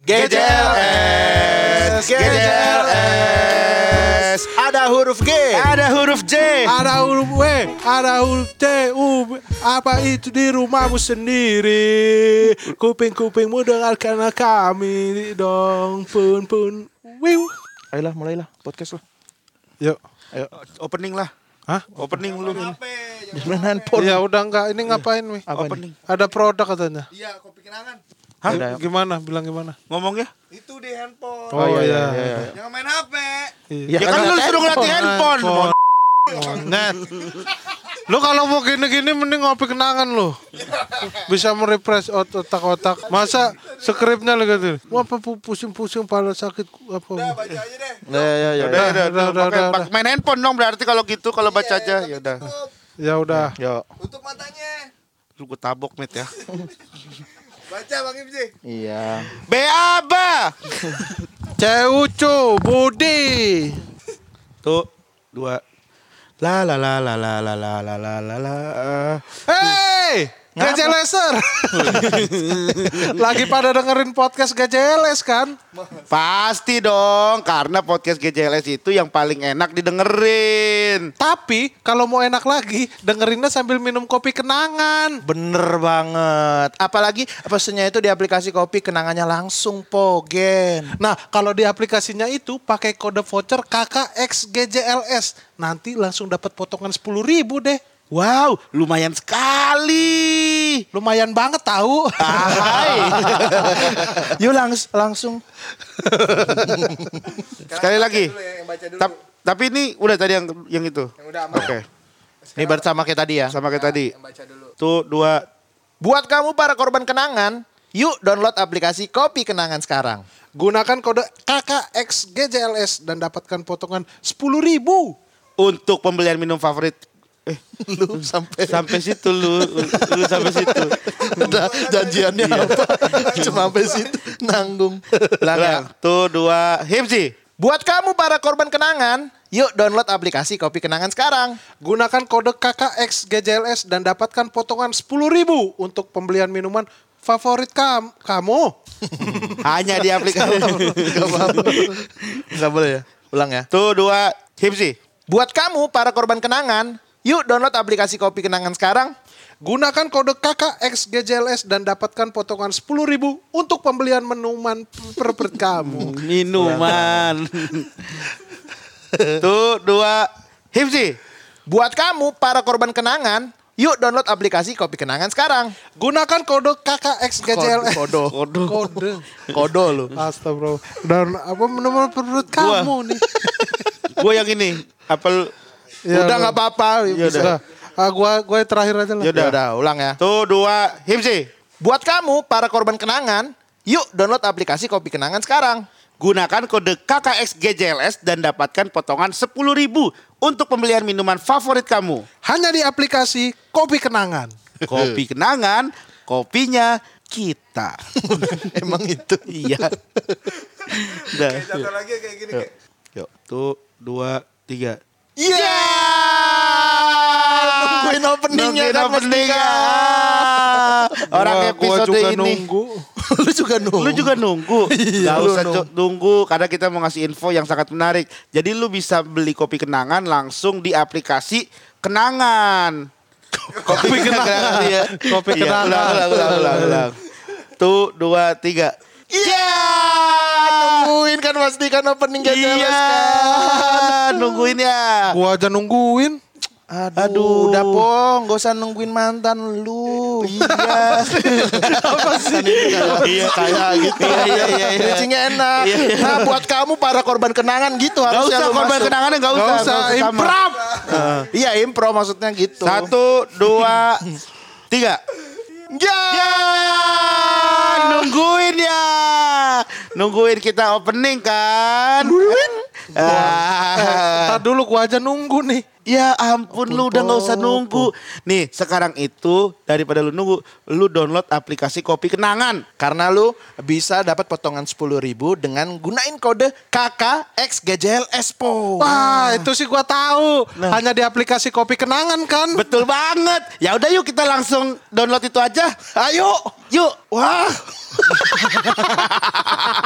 GJLS. Ada huruf G, Ada huruf J, Ada huruf W, ada huruf T, U. Apa itu di rumahmu sendiri? Kuping-kupingmu dengarkanlah kami dong. Pun. Wiu. Ayolah mulailah podcast lah. Yuk. ayo opening lah. Hah? Opening lu. Jangan handphone. Ya udah enggak. Ini ngapain, Wi? Apa Opening. Ada produk katanya. Iya, kopi kenangan. Hah? Ada. Gimana? Bilang gimana? Ngomong ya? Itu di handphone. Oh, iya. Jangan main HP. Ya kan lu suruh ngeliat handphone. Net. Lu kalau mau gini-gini mending ngopi kenangan lu. Bisa merefresh otak-otak. Masa skripnya lu gitu. Wah, apa pusing-pusing kepala sakit apa. Udah baca aja deh. Ya. Udah. Main handphone dong berarti kalau gitu, kalau baca aja. Ya udah. Ya udah. Yo. Tutup matanya. Lu gue tabok Mit ya. Baca Bang Ibsi. Iya. Beaba. Ceucu Budi. Tuh, 2. La. Hey, GJLeser. Lagi pada dengerin podcast GJLS kan? Pasti dong, karena podcast GJLS itu yang paling enak didengerin. Tapi kalau mau enak lagi, dengerinnya sambil minum kopi kenangan. Bener banget. Apalagi pesennya itu di aplikasi kopi kenangannya langsung Pogen. Nah, kalau di aplikasinya itu pakai kode voucher KKXGJLS. Nanti langsung dapat potongan 10.000 deh. Wow, lumayan sekali. Lumayan banget tahu. Hai. Yuk langsung. Sekali lagi. Dulu yang baca dulu. Tapi ini udah tadi yang itu. Yang udah aman. Oke, Ini bersama kayak tadi ya. sama kayak tadi. Yang baca dulu. Tuh, 2. Buat kamu para korban kenangan, yuk download aplikasi Kopi Kenangan sekarang. Gunakan kode KKXGJLS dan dapatkan potongan 10.000. Untuk pembelian minum favorit. Lu Sampai situ lu sampai situ. ada janjiannya apa? Cuma sampai situ nanggung. Ulang ya. Tuh, 2. Hipsi. Buat kamu para korban kenangan, yuk download aplikasi Kopi Kenangan sekarang. Gunakan kode KKXGJLS dan dapatkan potongan 10.000 untuk pembelian minuman favorit kamu. Hanya di aplikasi. Gak boleh ya? Ulang ya. Tuh, 2. Hipsi. Buat kamu para korban kenangan, yuk download aplikasi Kopi Kenangan sekarang. Gunakan kode KKXGJLS dan dapatkan potongan 10.000 untuk pembelian minuman favorit kamu. Minuman. Tuh, 2. Hipsi. Buat kamu para korban kenangan, yuk download aplikasi Kopi Kenangan sekarang. Gunakan kode KKXGJLS. Kodo lu. Astagfirullah. Dan apa minuman favorit kamu nih? Gue yang ini. Apel. Ya, Udah nggak apa-apa. Ya Bisa. udah. Gua terakhir aja lah. Yaudah, ulang ya. Tuh, 2. Hipsi. Buat kamu para korban kenangan, yuk download aplikasi Kopi Kenangan sekarang. Gunakan kode KKXGJLS dan dapatkan potongan 10.000 untuk pembelian minuman favorit kamu. Hanya di aplikasi Kopi Kenangan. Kopi kenangan, kopinya kita. Emang itu. Iya. Udah. Satu lagi kayak gini. kayak. Yuk, tuh, 2, 3. Iya. Nungguin openingnya Nungguin kan openingnya. mestinya. Orang Gua episode juga ini. nunggu. Lu juga nunggu. Lu juga nunggu. Gak lu usah nunggu karena kita mau ngasih info yang sangat menarik. Jadi lu bisa beli kopi kenangan langsung di aplikasi kenangan. Kopi Kenangan ya. Kopi Iya, Kenangan. ulang. Tuh, 2, 3. Iya. Nungguin kan pastikan opening GJLS Iya, kan. nungguin ya. Gua aja nungguin. Aduh, udah Pong, gak usah nungguin mantan lu. Iya. Apa sih? Iya, kayak gitu. Iya. Bridging-nya enak. Nah, buat kamu para korban kenangan gitu Gak harusnya usah lu korban masuk. kenangannya, gak Gak usah. usah sama. improv. Iya, impro maksudnya gitu. 1, 2, 3. Ya. Nungguin ya. Nungguin kita opening kan. Ntar dulu gua aja nunggu nih. Ya ampun, lu udah gak usah nunggu. Nih sekarang itu daripada lu nunggu, lu download aplikasi Kopi Kenangan. Karena lu bisa dapat potongan 10.000 dengan gunain kode KKXGJLS Po. Wah, itu sih gua tahu. Hanya di aplikasi Kopi Kenangan kan. Betul banget. Ya udah yuk kita langsung download itu aja. Ayo. Yuk. Wah.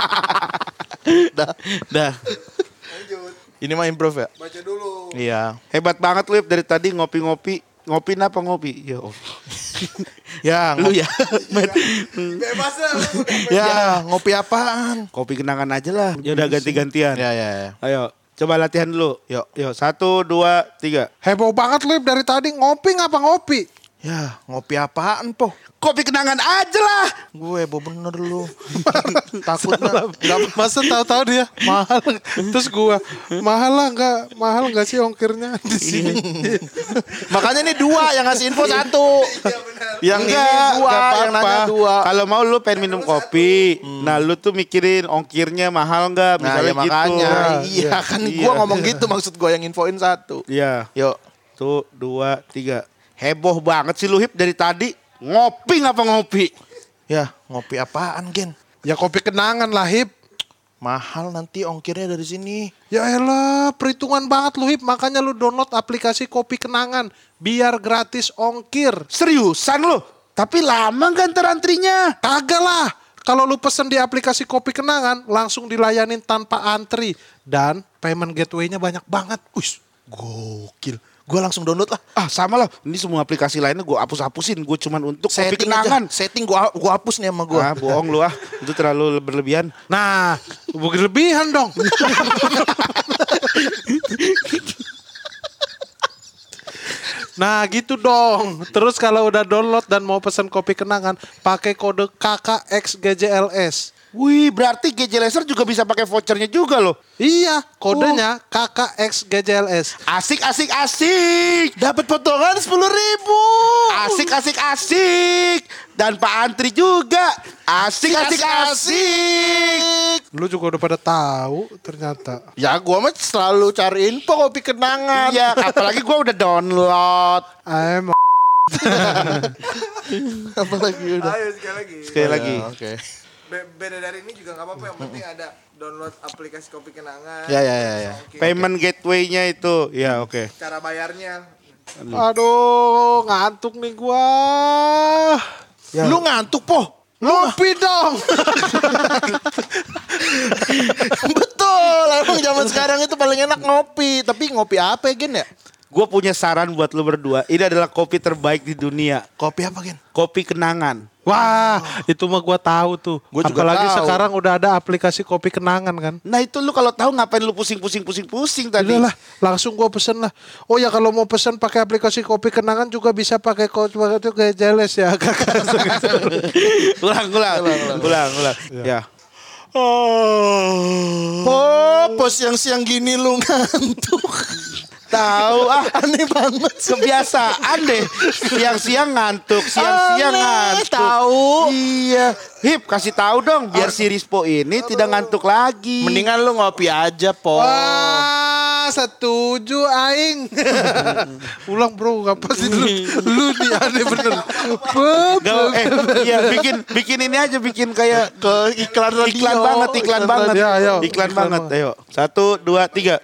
Dah. Dah. Lanjut. Ini mah improve ya? Baca dulu. Iya. Hebat banget lu Ip, dari tadi ngopi-ngopi. Ngopi apa ngopi? Ya Allah. Ya, Lu ya. Bebas lah. Ya, ngopi apaan? Kopi kenangan aja lah. Ya udah ganti-gantian. Ya. Ayo, coba latihan dulu. Yuk. Yuk, 1, 2, 3. Heboh banget Lip dari tadi ngopi ngapa ngopi? Ya, ngopi apaan, Po? Kopi kenangan aja lah. Gue heboh bener lu. Takutnya nggak Masa tahu-tahu dia mahal. Terus gua mahal nggak sih ongkirnya di sini? Makanya ini 2 yang ngasih info 1. Yang ini Enggak 2, yang apa-apa. nanya 2. Kalau mau lu pengen minum kopi, nah lu tuh mikirin ongkirnya mahal nggak? Nah, Misalnya ya makanya. gitu. Iya, kan Iya. gua ngomong gitu maksud gua yang infoin 1. Iya. Yuk. Tuh, 2, 3. Heboh banget sih lu Hip dari tadi. Ngopi ngapa ngopi? Ya, ngopi apaan, Gen? Ya kopi kenangan lah Hip. Mahal nanti ongkirnya dari sini. Ya elah, perhitungan banget lu Hip. Makanya lu download aplikasi kopi kenangan. Biar gratis ongkir. Seriusan lu? Tapi lama kan ntar antrinya? Kagak lah. Kalau lu pesen di aplikasi kopi kenangan, langsung dilayanin tanpa antri. Dan payment gateway-nya banyak banget. Ush, gokil. Gue langsung download lah. Ah sama lah. Ini semua aplikasi lainnya gue hapus-hapusin. Gue cuman untuk kopi Setting kenangan. aja. Setting gua hapus nih sama gua. Ah bohong lu ah. Itu terlalu berlebihan. Nah, berlebihan dong. Nah gitu dong. Terus kalau udah download dan mau pesan kopi kenangan, pakai kode KKXGJLS. Wih berarti GJLeser juga bisa pakai vouchernya juga loh. Iya, kodenya KKXGJLS. Asik asik asik. Dapat potongan 10.000. Asik asik asik. Dan Pak Antri juga. Asik asik asik. Lu juga udah pada tahu ternyata. Ya gua mah selalu cari info kopi kenangan. Iya apalagi gue udah download. Emang. Apalagi udah. Ayo sekali lagi. Sekali lagi. Ya, Oke. Beda dari ini juga nggak apa-apa. Yang penting ada download aplikasi kopi kenangan. Ya. Oke. Payment gateway-nya itu. Ya oke. Cara bayarnya. Aduh, ngantuk nih gua. Lu ngantuk, Po? Ngopi dong. Betul. Emang zaman sekarang itu paling enak ngopi. Tapi ngopi apa ya, Gen ya? Gue punya saran buat lu berdua. Ini adalah kopi terbaik di dunia. Kopi apa, Gen? Kopi kenangan. Wah, itu mah gua tahu tuh. Gua juga Apalagi tahu. sekarang udah ada aplikasi kopi kenangan kan. Nah itu lu kalau tahu ngapain lu pusing tadi. Udah lah, langsung gua pesen lah. Oh ya kalau mau pesen pakai aplikasi kopi kenangan juga bisa pakai kode itu kayak jeles ya. ulang. Ya. Po, siang-siang gini lu ngantuk. Tahu Aneh banget sih. kebiasaan deh. Siang-siang ngantuk, siang-siang Aneh, ngantuk. tahu. Iya. Hip kasih tahu dong biar si Rispo ini tidak ngantuk lagi. Mendingan lu ngopi aja, Po. Wah, setuju aing. Ulang bro, apa sih lu nih aneh bener. Iya bikin ini aja bikin kayak Ke iklan radio. iklan banget. radio. Ayo, Iklan iklan banget. Ayo. 1, 2, 3.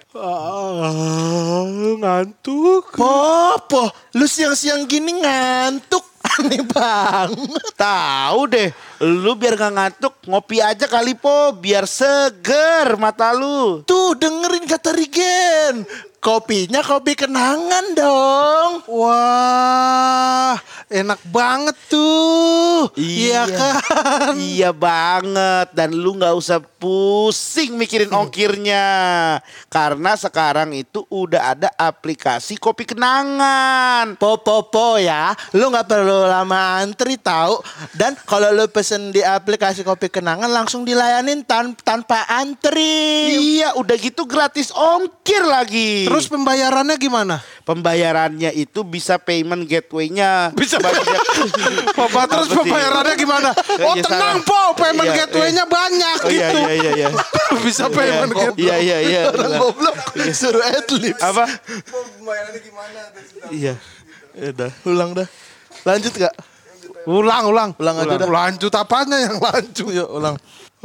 Ngantuk. Po, lu siang-siang gini ngantuk. Aneh banget. Tahu deh, lu biar gak ngantuk ngopi aja kali Po, biar seger mata lu. Tuh dengerin kata Rigen. Kopinya kopi kenangan dong. Wah, enak banget tuh. Iya kan? Iya banget, dan lu gak usah pusing mikirin ongkirnya. Karena sekarang itu udah ada aplikasi kopi kenangan. Po ya, lu nggak perlu lama antri tahu. Dan kalau lu pesen di aplikasi kopi kenangan langsung dilayanin tanpa antri. Iya, udah gitu gratis ongkir lagi. Terus pembayarannya gimana? Pembayarannya itu bisa payment gateway-nya. Bisa banyak. Papa, terus Apa sih? pembayarannya gimana? Oh Iya, tenang salah. po, payment Iya, gateway-nya banyak Oh, gitu. iya. Bisa payment gateway. Iya. Orang goblok suruh adlibs. Apa? Mau pembayarannya gimana? Iya. Udah, ulang dah. Lanjut gak? Ulang. Ulang aja dah. Lanjut apanya yang lanjut? Yuk ulang.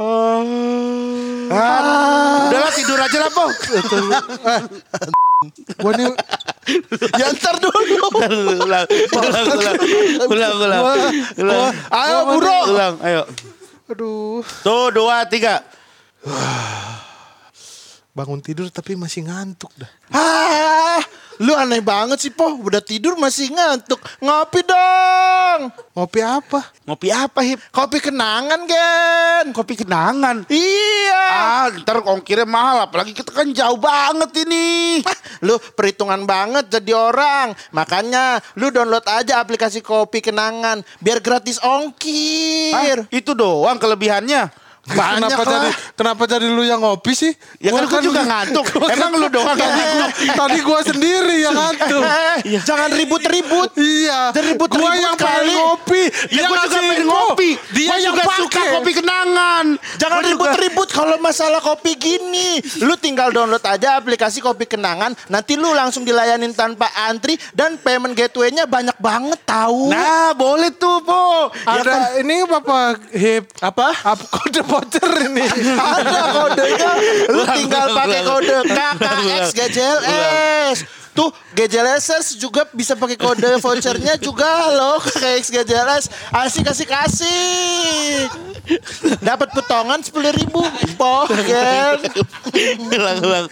Udahlah tidur aja lah, Po. Gua nih Ya ntar dulu. Ulang. Ayo buru. Ulang, ayo. aduh. Tuh, 2, 3. bangun tidur tapi masih ngantuk dah. Lu aneh banget sih, Po. Udah tidur masih ngantuk. Ngopi dong. Ngopi apa? Ngopi apa, Hip? Kopi kenangan, Gen. Kopi kenangan. Iya. Ntar ongkirnya mahal, apalagi kita kan jauh banget ini. Lu perhitungan banget jadi orang. Makanya lu download aja aplikasi Kopi Kenangan biar gratis ongkir. Itu doang kelebihannya. Banyak Kenapa jadi lu yang ngopi sih? Ya kan gue juga ngantuk. Emang lu doang yang ngantuk? Tadi gua sendiri yang ngantuk. Jangan ribut-ribut. Iya. Ribut-ribut Gua yang kali. pengen ngopi. Ya gue juga pengen ngopi. Dia Gua yang juga suka pakai. kopi kenangan. Jangan Gua juga- ribut-ribut kalau masalah kopi gini. Lu tinggal download aja aplikasi Kopi Kenangan. Nanti lu langsung dilayanin tanpa antri. Dan payment gateway-nya banyak banget tahu. Nah boleh tuh Po. Ya kan? Ada ini Bapak Hip. Apa? Apa kode voucher ini? Ada kodenya. Lu tinggal pakai kode KKX GJLS. Tuh GJLS juga bisa pakai kode vouchernya juga loh. KKX GJLS. Asik. Dapat potongan 10.000. Po, Gen. Hilang.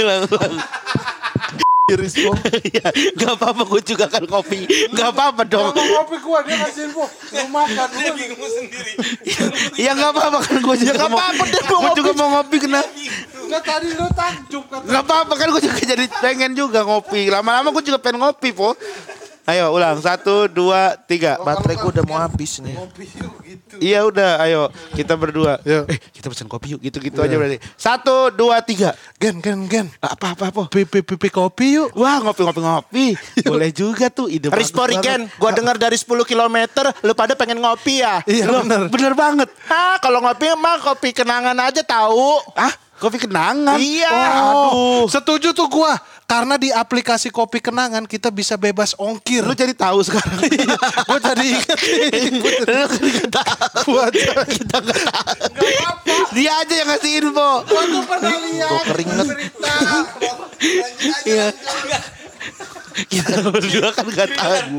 Iris, Po. Ya, gak apa-apa gue juga kan kopi. Gak apa-apa dong. Mau ngopi gua dia kasih info. Lu makan. Dia bingung sendiri. Ya gak apa-apa kan gue juga nggak mau. apa-apa, dia mau Gue ngopi. juga mau ngopi kena. Enggak tadi lu takjub kan. Gak apa-apa kan gue juga jadi pengen juga ngopi. Lama-lama gue juga pengen ngopi Po. Ayo ulang 1, 2, 3. Baterai gue udah mau habis nih. Iya udah ayo kita berdua. Yuk. Kita pesan kopi yuk gitu-gitu aja berarti. 1, 2, 3. Gen. Apa Po? Pipi kopi yuk. Wah ngopi. Boleh juga tuh ide bagus Rispori, Gen. banget. Gua dengar dari 10 km lu pada pengen ngopi ya. Iya Loh, bener. bener banget. Kalau ngopi mah Kopi Kenangan aja tahu. Kopi kenangan. Iya. Oh, setuju tuh gua. Karena di aplikasi Kopi Kenangan kita bisa bebas ongkir. Lu jadi tahu sekarang. Gua jadi inget nih. Lu kan gak tahu. Kita gak tahu. Dia aja yang ngasih info. Gua tuh pernah lihat. Gua keringet. Iya. Kita berdua kan gak tahu.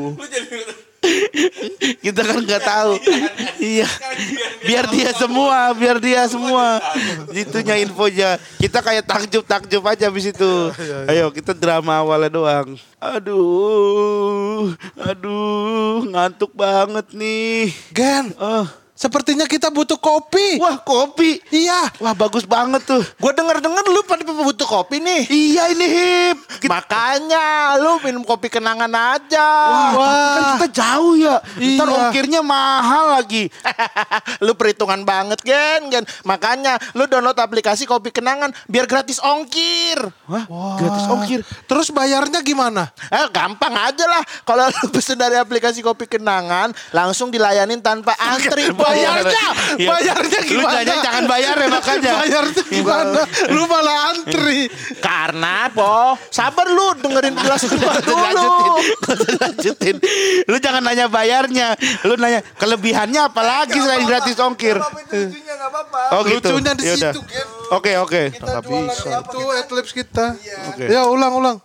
Kita kan gak tahu. Iya. Biar dia semua. Itunya infonya. Kita kayak takjub aja abis itu. Ayo kita drama awalnya doang. Aduh, ngantuk banget nih. Gen, sepertinya kita butuh kopi. Wah kopi. Iya. Wah bagus banget tuh. Gue denger lu pada butuh kopi nih. Iya ini Hip. Makanya lu minum Kopi Kenangan aja. Kan kita jauh ya. Ntar Iya. ongkirnya mahal lagi. Lu perhitungan banget, Gen. Makanya lu download aplikasi Kopi Kenangan biar gratis ongkir. Wah, gratis ongkir. Terus bayarnya gimana? Gampang aja lah. Kalau lu pesen dari aplikasi Kopi Kenangan, langsung dilayanin tanpa antri. Bayarnya. Iya. Bayarnya Lu gimana? jangan bayar ya makanya. Bayarnya gimana? Lu malah antri. Karena, Po, sabar lu dengerin jelas dulu. Lanjutin. Lu jangan nanya bayarnya. Lu nanya kelebihannya apa lagi selain gratis ongkir. Apa itu lucunya nggak apa-apa. Oh gitu. Lucunya di Yaudah. situ, Gen. Oke. Kita jualan apa Itu adlibs kita. Oke. Ya ulang.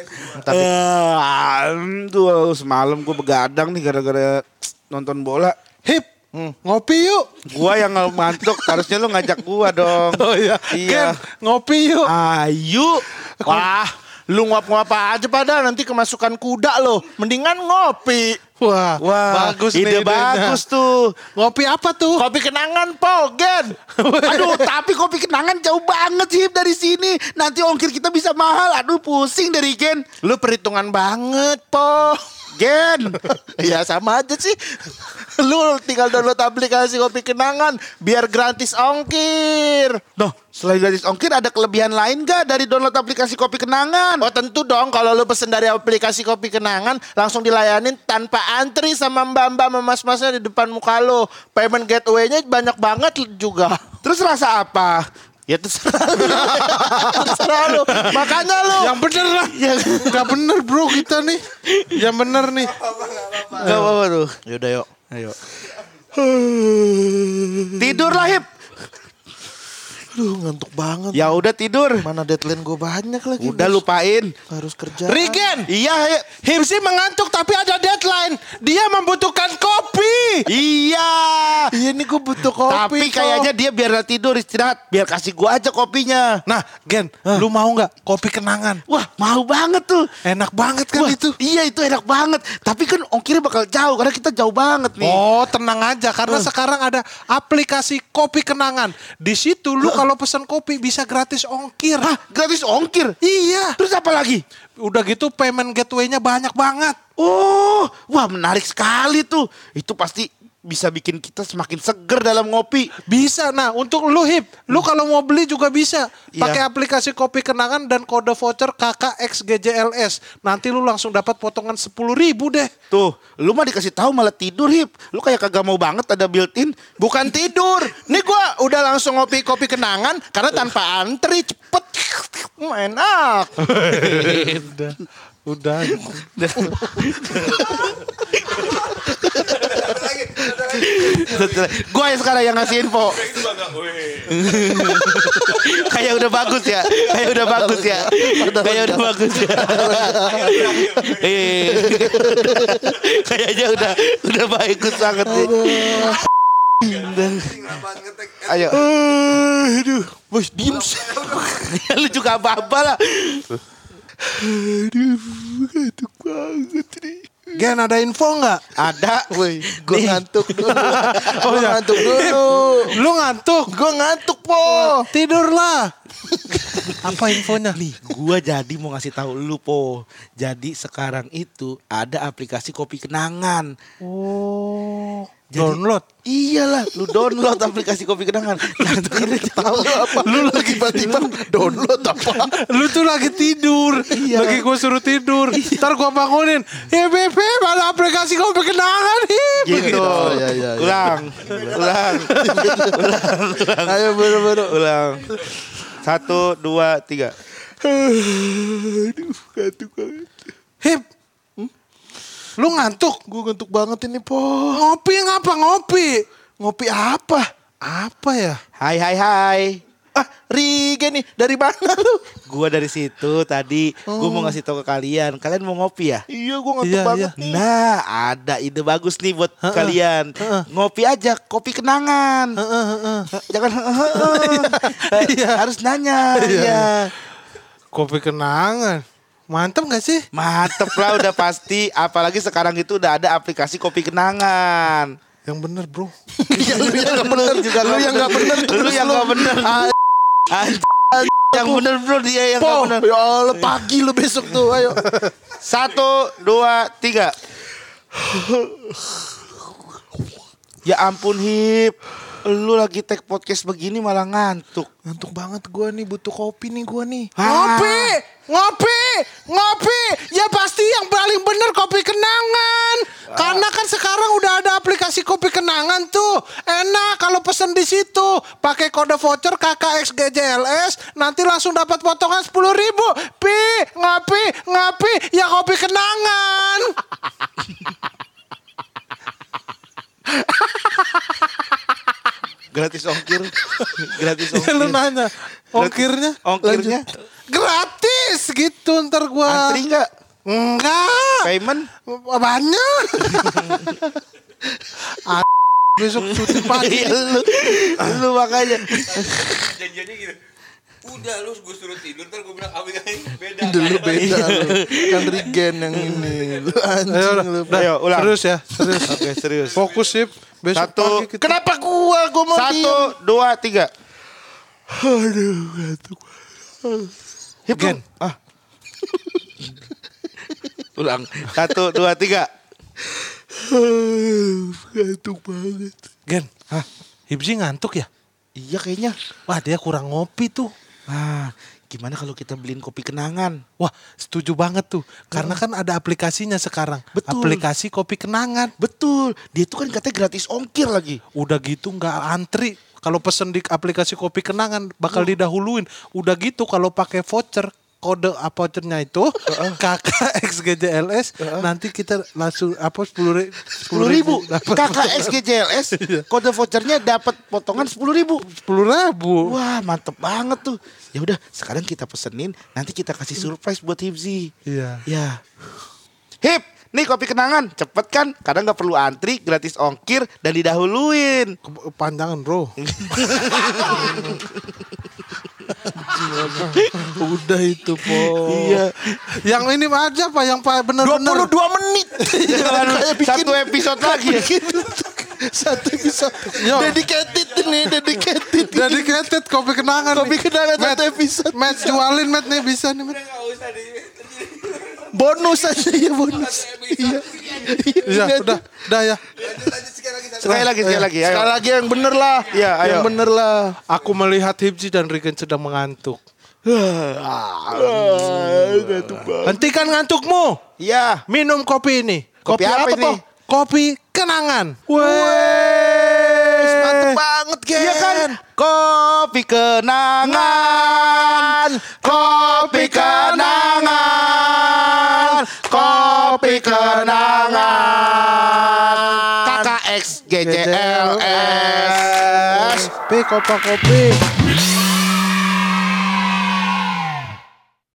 Tuh semalam gue begadang nih gara-gara nonton bola. Hip, ngopi yuk. Gua yang ngantuk, harusnya lu ngajak gua dong. Oh iya. Iya. Gen, ngopi yuk. Ayo. Wah, lu nguap-nguap aja pada nanti kemasukan kuda lo. Mendingan ngopi. Wah, bagus nih ide idenya. bagus tuh. Ngopi apa tuh? Kopi Kenangan, Po, Gen. Aduh, tapi kopi kenangan jauh banget sih dari sini. Nanti ongkir kita bisa mahal. Aduh, pusing dari Gen. Lu perhitungan banget, Po. Gen. Ya sama aja sih. Lu tinggal download aplikasi Kopi Kenangan biar gratis ongkir. Noh, selain gratis ongkir ada kelebihan lain gak dari download aplikasi kopi kenangan? Oh tentu dong, kalau lu pesen dari aplikasi Kopi Kenangan langsung dilayanin tanpa antri sama mbak-mbak mas-masnya di depan muka lu. Payment gateway-nya banyak banget juga. Terus rasa apa? Ya terserah lu. Terserah lu. Makanya lu. Yang bener lah. Gak bener bro kita nih. Yang bener nih. Gak apa-apa tuh. Yaudah yuk. Ayo. Tidur lah Hip. Aduh ngantuk banget. Ya udah tidur. Mana deadline gue banyak lagi. Udah Bos. lupain. Harus kerja. Regen, Iya. Himsi mengantuk tapi ada deadline. Dia membutuhkan kopi. Iya. Iya nih gue butuh kopi. Tapi kok. kayaknya dia biar tidur istirahat. Biar kasih gua aja kopinya. Nah, Gen, lu mau nggak kopi kenangan? Wah mau banget tuh. Enak banget kan Wah, itu. Iya itu enak banget. Tapi kan ongkirnya bakal jauh. Karena kita jauh banget nih. Oh, tenang aja karena sekarang ada aplikasi kopi kenangan. Di situ lu kalau pesan kopi bisa gratis ongkir. Hah gratis ongkir? Iya. Terus apa lagi? Udah gitu payment gateway-nya banyak banget. Oh, wah menarik sekali tuh. Itu pasti bisa bikin kita semakin seger dalam ngopi. Bisa. Nah, untuk lu Hip, lu kalau mau beli juga bisa. Iya. Pakai aplikasi kopi kenangan dan kode voucher KKXGJLS. Nanti lu langsung dapat potongan 10.000 deh. Tuh, lu mah dikasih tahu malah tidur Hip. Lu kayak kagak mau banget ada built-in. Bukan tidur. Nih gue udah langsung ngopi kopi kenangan karena tanpa antri cepet. Enak. Udah. Gue yang sekarang yang ngasih info. Kayak udah bagus ya. Kayak udah bagus ya. Kayak udah bagus ya. Kayaknya udah bagus banget nih. Ayo. Aduh. Bos diem. Lu juga apa-apa lah. Aduh ngantuk banget nih. Gen, ada info nggak? Ada. Woi, gue ngantuk dulu. Oh, Gue ya. ngantuk dulu. Lu ngantuk? Gue ngantuk po. Tidurlah. Apa infonya? Nih, gua jadi mau ngasih tahu lu Po. Jadi sekarang itu ada aplikasi kopi kenangan. Oh. Jadi- Download. Iyalah, lu download aplikasi kopi kenangan. Nanti Tahu apa? Lu lagi tiba-tiba download apa? Lu tuh lagi tidur. Iya. Lagi gue suruh tidur. Ntar gue bangunin. Hip, ada aplikasi kopi kenangan, Hip. gitu. Oh, iya, iya, iya. Ulang. Ayo buru-buru. Ulang. 1, 2, 3. Aduh ngantuk banget. Hip. Lu ngantuk? Gue ngantuk banget ini po. Ngopi ngapa ngopi? Ngopi apa? Apa ya? Hai. Ah Rigen nih dari mana lu? Gua dari situ tadi gua mau ngasih tahu ke kalian. Kalian mau ngopi ya? Iya gue ngantuk Iya, banget nih. Nah, ada ide bagus nih buat kalian. Ngopi aja, kopi kenangan. Jangan harus nanya. Iya. Kopi kenangan. Mantap gak sih? Mantep lah udah pasti. Apalagi sekarang itu udah ada aplikasi kopi kenangan. Yang bener bro. Lu yang gak bener juga. Lu yang gak bener. Lu yang gak bener. Yang bener bro, dia yang gak Po, bener. ya Allah pagi lu besok tuh. Ayo. 1, 2, 3. Ya ampun Hip. Lu lagi take podcast begini malah ngantuk. Ngantuk banget gue nih, butuh kopi nih gue nih. Ngopi. Ya pasti yang paling bener kopi kenangan. Karena kan sekarang udah ada aplikasi kopi kenangan tuh. Enak kalau pesen di situ. Pakai kode voucher KKXGJLS. Nanti langsung dapat potongan 10.000. Ngopi. Ya kopi kenangan. Gratis ongkir. Gratis Ya, ongkir. lu nanya. Ongkirnya? Ongkirnya Gratis gitu ntar gua. antri enggak? Enggak. Payment? Banyak. Besok cuti pagi. Iya, lu makanya. Janjiannya gitu. Udah lu gue suruh tidur ntar gue bilang aplikasi beda. Dulu beda lu. Kan Rigen yang ini. Lu anjing lu. Ayo ulang. Serius ya, serius. Oke, serius. Fokus sip. Besok 1. pagi kita. Kenapa gue mau diem? 1, 2, 3. Aduh ngantuk. Hip Gen. dong. Ulang. 1, 2, 3. Ngantuk banget. Gen, Hibzi ngantuk ya? Iya kayaknya. Wah dia kurang ngopi tuh. Nah, gimana kalau kita beliin kopi kenangan? Wah setuju banget tuh. Karena kan ada aplikasinya sekarang. Betul. Aplikasi kopi kenangan. Betul. Dia tuh kan katanya gratis ongkir lagi. Udah gitu nggak antri. Kalau pesen di aplikasi kopi kenangan bakal didahuluin. Udah gitu kalau pakai voucher kode vouchernya itu KKXGJLS. Nanti kita langsung 10.000. KKXGJLS kode vouchernya dapat potongan 10.000. 10.000. Wah, mantep banget tuh. Ya udah, sekarang kita pesenin, nanti kita kasih surprise buat Hipzi. Iya. Ya. Hip, nih kopi kenangan, cepet kan? Kadang nggak perlu antri, gratis ongkir dan didahuluin. Panjangan bro. Udah itu po. Iya. Yang ini aja Pak, yang Pak benar-benar 22 menit. Satu episode lagi. Satu episode. Yo. Dedicated nih, dedicated. dedicated kopi kenangan. Kopi kenangan satu episode. Matt jualin Matt nih bisa nih Matt. Nggak usah di. Bonus aja ya bonus. Iya. Iya, udah ya. Lanjut Sekali lagi, ayo. Sekali lagi yang bener lah. Iya, ayo. Yang bener lah. Aku melihat Hipzi dan Riken sedang mengantuk. Hentikan ngantukmu. Iya. Minum kopi ini. Kopi apa ini? Kopi kenangan. Wes, mantep banget Gen. Iya kan? Kopi kenangan. Kopi kenangan. Kopi kenangan. KKXGJLS. Kopi.